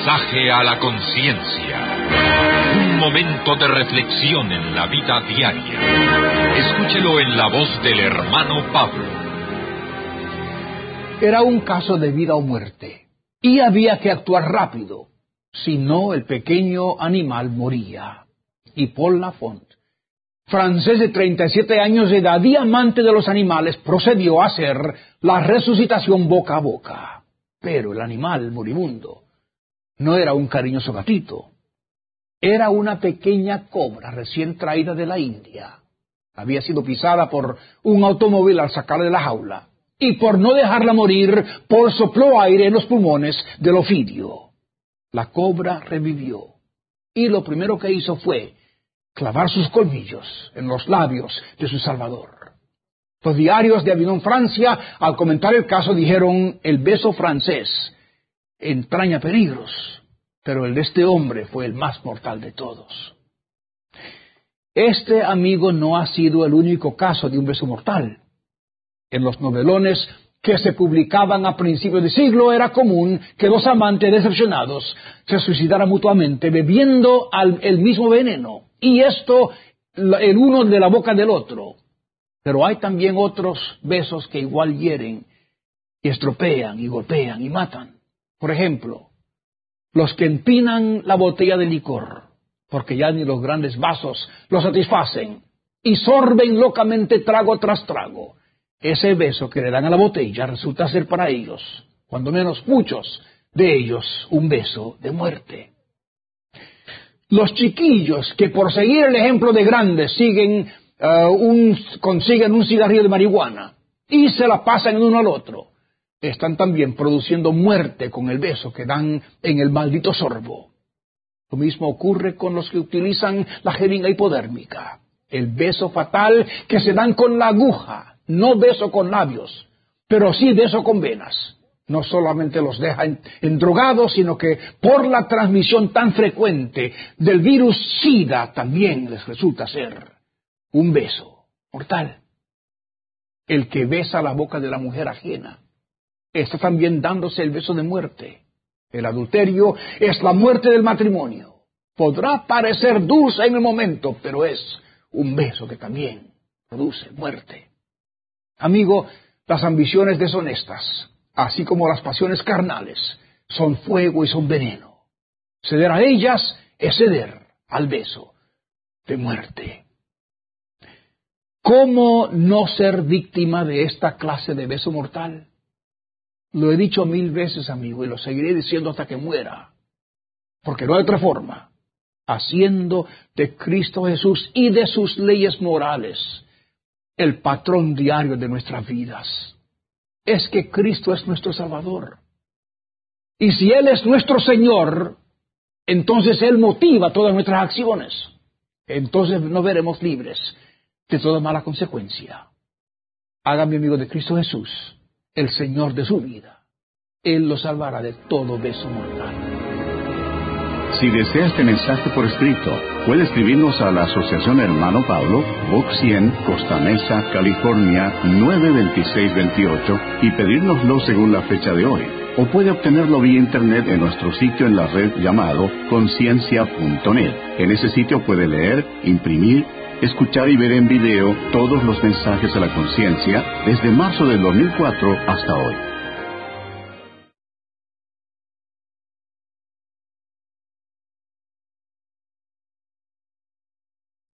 Mensaje a la conciencia. Un momento de reflexión en la vida diaria. Escúchelo en la voz del hermano Pablo. Era un caso de vida o muerte, y había que actuar rápido, si no el pequeño animal moría. Y Paul Lafont, francés de 37 años de edad y amante de los animales, procedió a hacer la resucitación boca a boca. Pero el animal moribundo no era un cariñoso gatito. Era una pequeña cobra recién traída de la India. Había sido pisada por un automóvil al sacarla de la jaula, y por no dejarla morir, Paul sopló aire en los pulmones del ofidio. La cobra revivió, y lo primero que hizo fue clavar sus colmillos en los labios de su salvador. Los diarios de Avignon, Francia, al comentar el caso, dijeron: el beso francés entraña peligros, pero el de este hombre fue el más mortal de todos. Este, amigo, no ha sido el único caso de un beso mortal. En los novelones que se publicaban a principios de siglo era común que dos amantes decepcionados se suicidaran mutuamente bebiendo el mismo veneno, y esto el uno de la boca del otro. Pero hay también otros besos que igual hieren y estropean y golpean y matan. Por ejemplo, los que empinan la botella de licor, porque ya ni los grandes vasos lo satisfacen, y sorben locamente trago tras trago. Ese beso que le dan a la botella resulta ser para ellos, cuando menos muchos de ellos, un beso de muerte. Los chiquillos que, por seguir el ejemplo de grandes, consiguen un cigarrillo de marihuana y se la pasan el uno al otro, están también produciendo muerte con el beso que dan en el maldito sorbo. Lo mismo ocurre con los que utilizan la jeringa hipodérmica, el beso fatal que se dan con la aguja, no beso con labios, pero sí beso con venas. No solamente los deja endrogados, sino que por la transmisión tan frecuente del virus SIDA también les resulta ser un beso mortal. El que besa la boca de la mujer ajena está también dándose el beso de muerte. El adulterio es la muerte del matrimonio. Podrá parecer dulce en el momento, pero es un beso que también produce muerte. Amigo, las ambiciones deshonestas, así como las pasiones carnales, son fuego y son veneno. Ceder a ellas es ceder al beso de muerte. ¿Cómo no ser víctima de esta clase de beso mortal? Lo he dicho 1000 veces, amigo, y lo seguiré diciendo hasta que muera, porque no hay otra forma. Haciendo de Cristo Jesús y de sus leyes morales el patrón diario de nuestras vidas. Es que Cristo es nuestro Salvador. Y si Él es nuestro Señor, entonces Él motiva todas nuestras acciones. Entonces nos veremos libres de toda mala consecuencia. Hágame amigo de Cristo Jesús, el Señor de su vida. Él lo salvará de todo beso mortal. Si desea este mensaje por escrito, puede escribirnos a la Asociación Hermano Pablo, Box 100, Costa Mesa, California, 92628, y pedírnoslo según la fecha de hoy. O puede obtenerlo vía internet en nuestro sitio en la red llamado conciencia.net. En ese sitio puede leer, imprimir, escuchar y ver en video todos los mensajes a la conciencia desde marzo del 2004 hasta hoy.